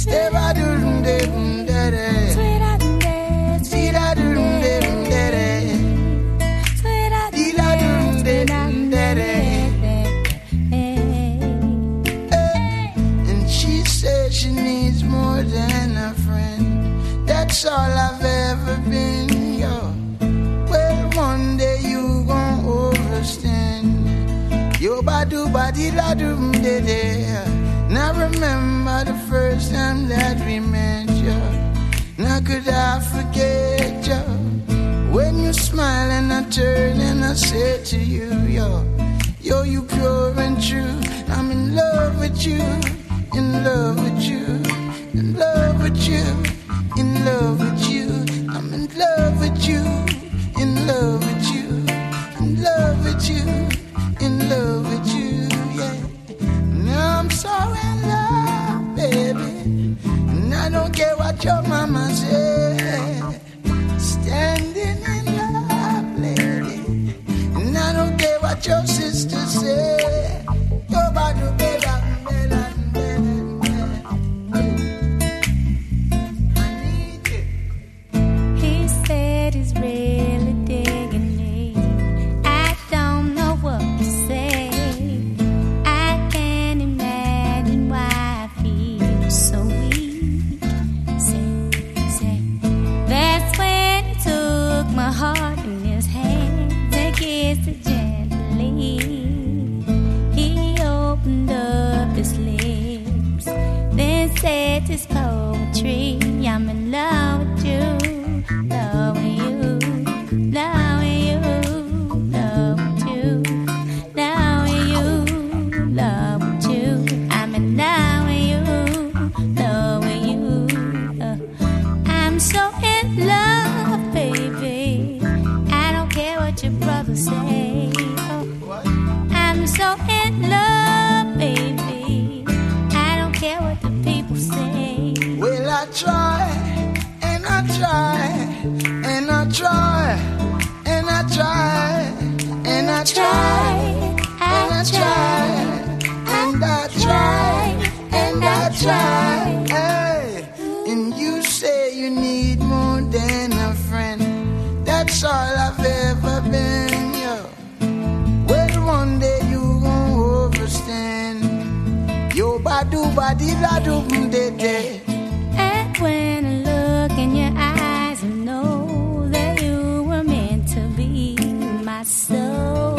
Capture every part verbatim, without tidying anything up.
Stay by doom doom daddy. Sweet da doom doom daddy. Dee da doom doom daddy. And she says she needs more than a friend. That's all I've ever been, yo. Well, one day you gon' overstand. Yo badu badi da doom daddy. Now remember the first time that we met, yo. Now could I forget, yo? When you smile and I turn and I say to you, yo, yo, you pure and true. I'm in love with you, in love with you, in love with you, in love with you. I'm in love with you, in love with you, in love with you, in love with you, yeah. Now I'm so in love, baby, and I don't care what your mama say. Standing in love, lady, and I don't care what your sister say. Go back to bed, bed, bed, I need you. He said he's really digging me. I don't know what to say. I can't imagine why I feel so weak. Say, say, that's when he took my heart in his hands and kissed it gently. He opened up his lips, then said his poetry. I'm in love with you, love with you, love with you, love with you, love with you, love with you. I'm in love with you, love with you. Uh, I'm so in love, baby. I don't care what your brothers say. Oh, I'm so in love, baby. I don't care what the people say. Well, I try, and I try, and I try, and I try, and I try, and I try, and I try, and I try. Hey, and you say you need more than a friend. That's all I've ever been, yo. Well, one day you gon' overstand. Yo, badu badi da doom de de. And when I look in your eyes, I know that you were meant to be my soldier.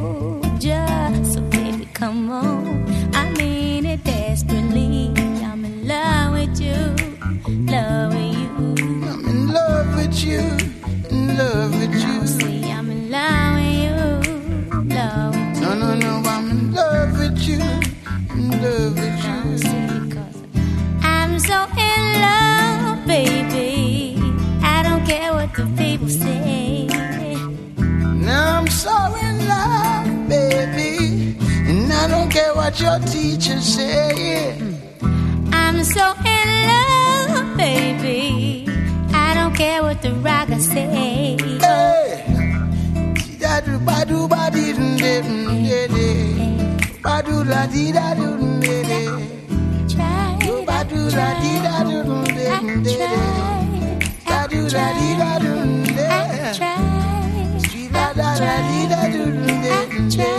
So baby, come on, I mean it desperately. I'm in love with you, love with you. I'm in love with you, in love with you. See, I'm in love with you, love with you. No, no, no, I'm in love with you, in love with you. See, 'cause I'm so in love, baby. I don't care what the people say. Now I'm so in love, baby, and I don't care what your teachers say. I'm so in love, baby. I don't care what the rockers say. Hey, da do ba do ba di de de de, ba do la di da do de de, yo ba do la di da do de de, da do la di da do de, street da da la di da do de de,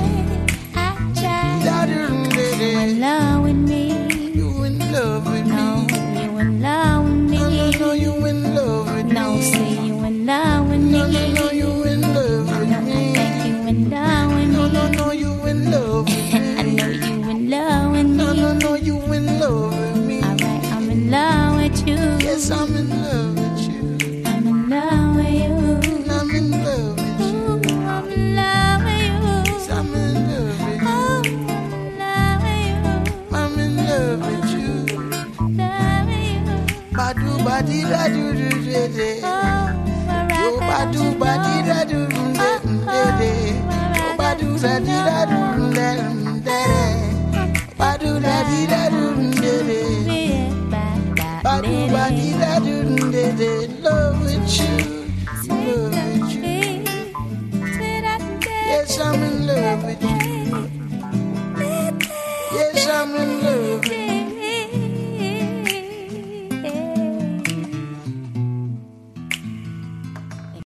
da do de de. You in love with me? You in love with me? No, you in love with me? No, no, no, you in love with me? No, say you in love with me? No, no, no, you in love with No, me? I think you in love with me? No, no, no, you in love with me? I know you in love with me. No, no, no, you in love with me? Alright, I'm in love with you. Yes, I'm in love with you. I'm in love with you. I'm in love with you. Ooh, I'm in love with you. Yes, I'm in love with you. Oh, I'm in love with you. I'm in love with you. Love with you. Badu badi da do do de de. Oh, Yo badu badi da do do de de. Yo badu da di da do de de. Badu da di da do de de. Badu badi da do de de. Love with you, love with you. Yes, I'm in love with you. Yes, I'm in love.